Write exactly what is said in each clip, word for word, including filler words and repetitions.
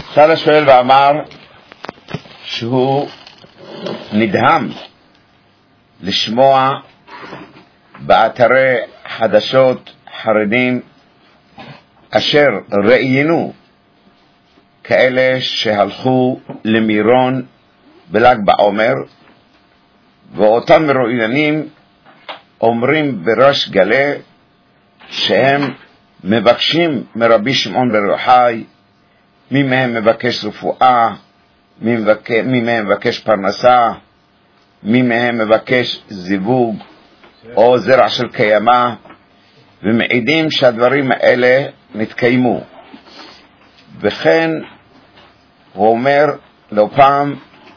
שאל השואל ואמר שהוא נדהם לשמוע באתרי חדשות חרדים אשר ראיינו כאלה שהלכו למירון בל"ג בעומר, ואותם מרואיינים אומרים בריש גלי שהם מבקשים מרבי שמעון בר יוחאי, מי מהם מבקש רפואה, מי, מבק... מי מהם מבקש פרנסה, מי מהם מבקש זיווג או זרע של קיימה, ומעידים שהדברים האלה נתקיימו. וכן הוא אומר לא פעם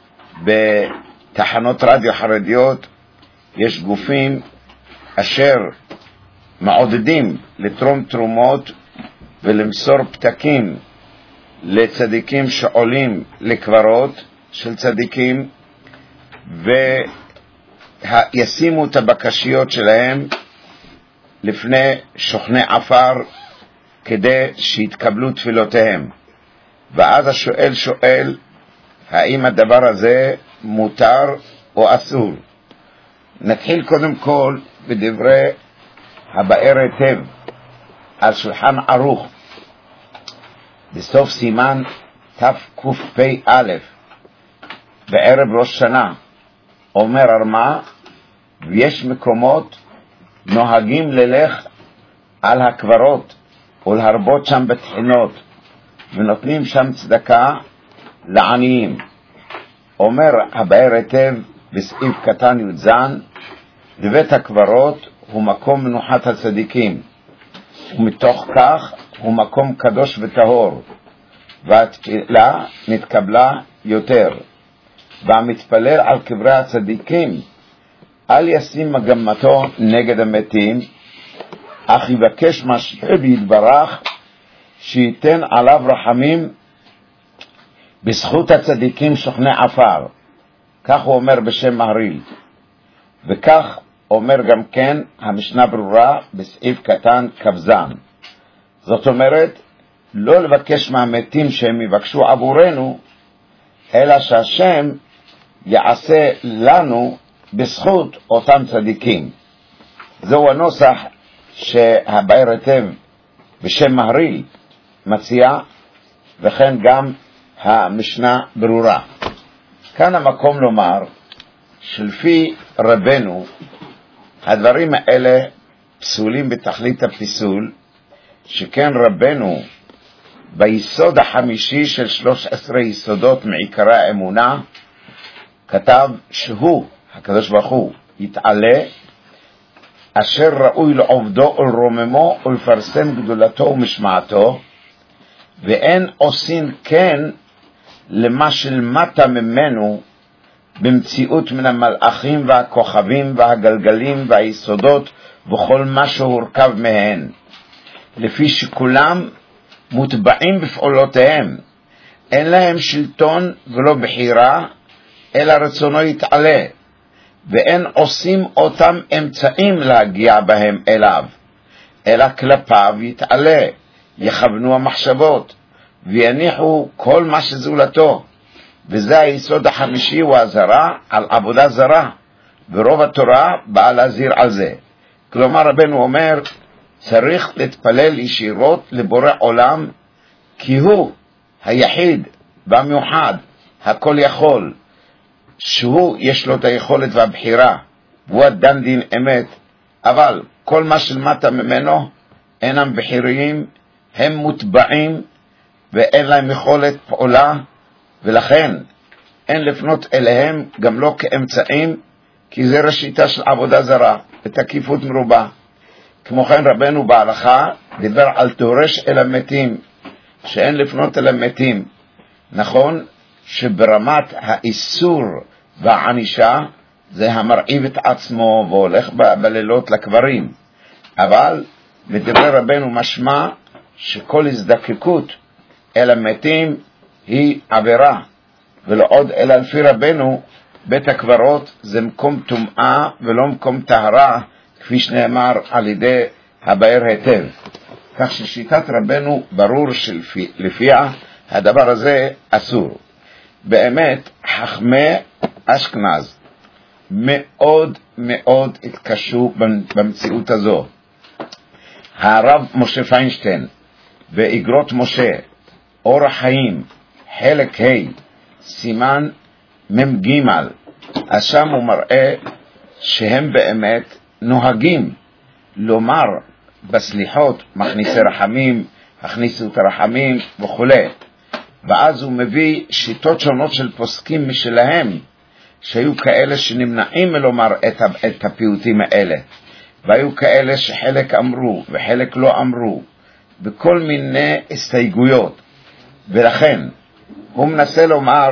בתחנות רדיו חרדיות יש גופים אשר מעודדים לתרום תרומות ולמסור פתקים לצדיקים שעולים לקברות של צדיקים, וישימו את הבקשיות שלהם לפני שוכני עפר כדי שיתקבלו תפילותיהם. ואז השואל שואל האם הדבר הזה מותר או אסור. נתחיל קודם כל בדברי הבאר היטב על שולחן ערוך בסוף סימן תקפ"א בערב ראש שנה. אומר הרמה, ויש מקומות נוהגים ללך על הקברות ולהרבות שם בתחינות ונותנים שם צדקה לעניים. אומר הבאר היטב בסעיף קטן י"ז, בית הקברות הוא מקום מנוחת הצדיקים, ומתוך כך הוא מקום קדוש וטהור, והתפילה נתקבלה יותר. והמתפלל על קברי הצדיקים אל ישים מגמתו נגד המתים, אך יבקש מהשם יתברך שייתן עליו רחמים בזכות הצדיקים שוכני עפר. כך הוא אומר בשם מהרי"ל, וכך אומר גם כן המשנה ברורה בסעיף קטן כ"ז. זאת אומרת, לא לבקש מהמתים שהם יבקשו עבורנו, אלא שהשם יעשה לנו בזכות אותם צדיקים. זהו הנוסח שהבאר היטב בשם מהרי"ל מציע, וכן גם המשנה ברורה. כאן המקום לומר שלפי רבנו הדברים האלה פסולים בתכלית הפסול, שכן רבנו ביסוד החמישי של שלוש עשרה יסודות מעיקרי האמונה כתב שהוא, הקדוש ברוך הוא, יתעלה, אשר ראוי לעובדו ולרוממו ולפרסם גדולתו ומשמעתו, ואין עושים כן למה שלמטה ממנו במציאות מן המלאכים והכוכבים והגלגלים והיסודות וכל מה שהורכב מהן, לפי שכולם מוטבעים בפעולותיהם, אין להם שלטון ולא בחירה, אלא רצונו יתעלה, ואין עושים אותם אמצעים להגיע בהם אליו, אלא כלפיו יתעלה, יכוונו המחשבות ויניחו כל מה שזולתו. וזה היסוד החמישי, הוא הזרה על עבודה זרה, ורוב התורה באה להזהיר על זה. כלומר רבנו אומר צריך להתפלל ישירות לבורא עולם, כי הוא היחיד והמיוחד הכל יכול, שהוא יש לו את היכולת והבחירה, והוא הדן דין אמת. אבל כל מה שלמטה ממנו אינם בחיריים, הם מוטבעים ואין להם יכולת פעולה, ולכן אין לפנות אליהם גם לא כאמצעים, כי זה ראשיתה של עבודה זרה ותקיפות מרובה. כמו כן רבנו בהלכה דיבר על תורש אל המתים, שאין לפנות אל המתים. נכון שברמת האיסור והענישה זה המרעיב את עצמו והולך בלילות לקברים, אבל מדברי רבנו משמע שכל הזדקקות אל המתים היא עבירה, ולא עוד אלא לפי רבנו בית הקברות זה מקום טומאה ולא מקום טהרה, כפי שנאמר על ידי הבאר היטב. כך ששיטת רבנו ברור שלפיה הדבר הזה אסור. באמת חכמי אשכנז מאוד מאוד התקשו במציאות הזו. הרב משה פיינשטיין ואגרות משה אורח חיים חלק ה' סימן מ"ג, אז שם הוא מראה שהם באמת נוהגים לומר בסליחות מכניסי רחמים, הכניסו את הרחמים וכו'. ואז הוא מביא שיטות שונות של פוסקים משלהם, שהיו כאלה שנמנעים מלומר את, את הפיוטים האלה, והיו כאלה שחלק אמרו וחלק לא אמרו, בכל מיני הסתייגויות. ולכן הוא מנסה לומר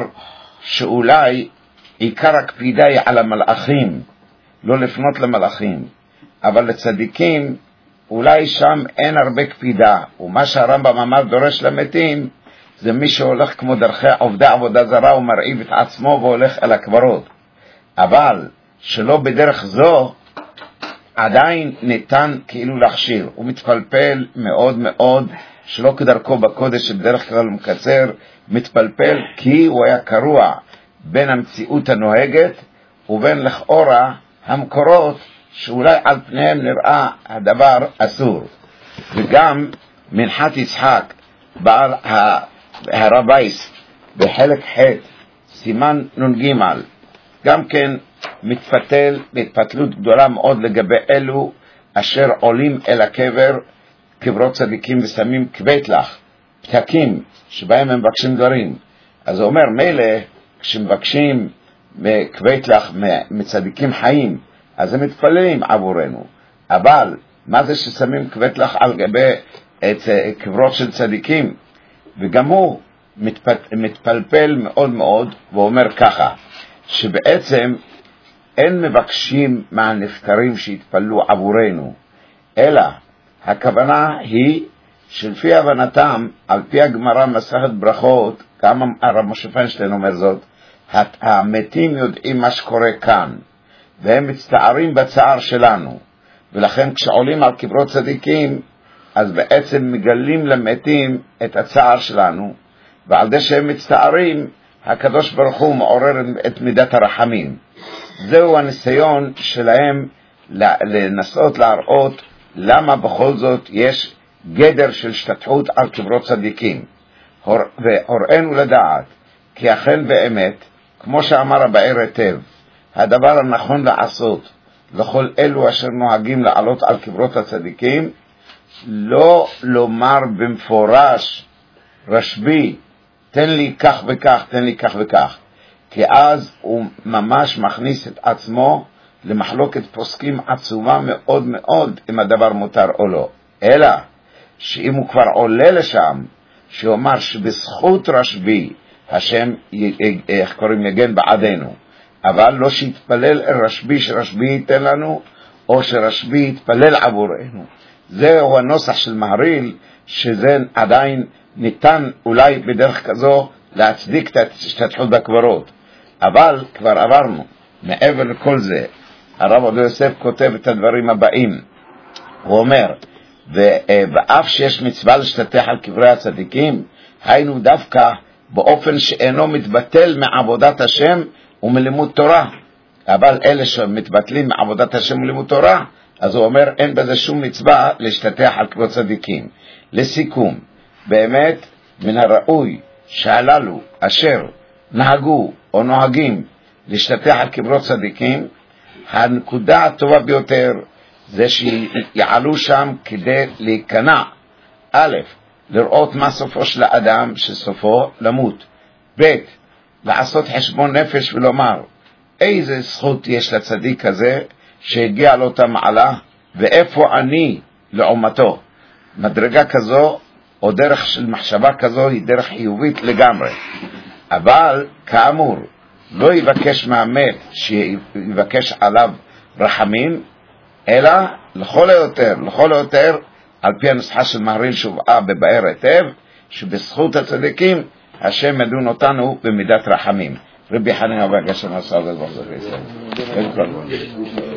שאולי עיקר הקפידה היא על המלאכים, לא לפנות למלאכים, אבל לצדיקים אולי שם אין הרבה קפידה. ומה שהרמב"ם אמר דורש למתים, זה מי שהולך כמו דרכי עובדי עבודה זרה ומרעיב את עצמו והולך אל הקברות. אבל שלא בדרך זו עדיין ניתן כאילו להכשיר. הוא מתפלפל מאוד מאוד, שלא כדרכו בקודש שבדרך כלל הוא מקצר, מתפלפל כי הוא היה קרוע בין המציאות הנוהגת ובין לכאורה המקורות שאולי על פניהם נראה הדבר אסור. וגם מנחת יצחק בעל הרב וייס בחלק ח' סימן נ"ג גם כן מתפתל בהתפתלות גדולה מאוד לגבי אלו אשר עולים אל הקבר, קברות צדיקים, ושמים כבטלח, פתקים שבהם הם מבקשים דברים. אז הוא אומר מילא כשמבקשים כבטלח מצדיקים חיים אז הם מתפללים עבורנו, אבל מה זה ששמים כבטלח על גבי את קברות של צדיקים? וגם הוא מתפל, מתפלפל מאוד מאוד, ואומר ככה, שבעצם אין מבקשים מהנפטרים שיתפללו עבורנו, אלא הכוונה היא שלפי הבנתם, על פי הגמרא מסכת ברכות, גם הרב משה פיינשטיין אומר זאת, המתים יודעים מה שקורה כאן, והם מצטערים בצער שלנו, ולכן כשעולים על קברות צדיקים, אז בעצם מגלים למתים את הצער שלנו, ועל זה שהם מצטערים, הקדוש ברוך הוא מעורר את מידת הרחמים. זהו הניסיון שלהם לנסות להראות למה בכל זאת יש גדר של השתתפות על קברות צדיקים. והוראנו לדעת, כי אכן באמת, כמו שאמר הבאר היטב, הדבר הנכון לעשות לכל אלו אשר נוהגים לעלות על קברות הצדיקים, לא לומר במפורש רשב"י תן לי כך וכך, תן לי כך וכך, כי אז הוא ממש מכניס את עצמו למחלוקת פוסקים עצומה מאוד מאוד אם הדבר מותר או לא. אלא שאם הוא כבר עולה לשם, שאומר שבזכות רשב"י השם איך קוראים יגן בעדנו, אבל לא שיתפלל אל רשב"י שרשב"י ייתן לנו, או שרשב"י יתפלל עבורנו. זהו הנוסח של מהריל, שזה עדיין ניתן אולי בדרך כזו להצדיק את ההשתתפות בקברות. אבל כבר עברנו מעבר לכל זה. הרב עובדיה יוסף כותב את הדברים הבאים, הוא אומר, ואף שיש מצווה להשתתף על קברי הצדיקים, היינו דווקא באופן שאינו מתבטל מעבודת השם ומלימוד תורה. אבל אלה שמתבטלים מעבודת השם ומלימוד תורה, אז הוא אומר אין בזה שום מצווה להשתתף על קברות צדיקים. לסיכום, באמת מן הראוי שהללו אשר נהגו או נוהגים להשתתף על קברות צדיקים, הנקודה הטובה ביותר זה שיעלו שם כדי להיכנע, א', לראות מה סופו של האדם שסופו למות, ב', לעשות חשבון נפש ולומר איזה זכות יש לצדיק הזה שהגיע לאותה מעלה, ואיפה אני לעומתו. מדרגה כזו או דרך של מחשבה כזו היא דרך חיובית לגמרי. אבל כאמור לא יבקש מהמת שיבקש עליו רחמים, אלא לכל היותר, לכל היותר על פי הנוסחה של מהריל שהובאה בבאר היטב, שבזכות הצדיקים השם ידון אותנו במידת רחמים. רבי חנינא בר גשם עשה את זה.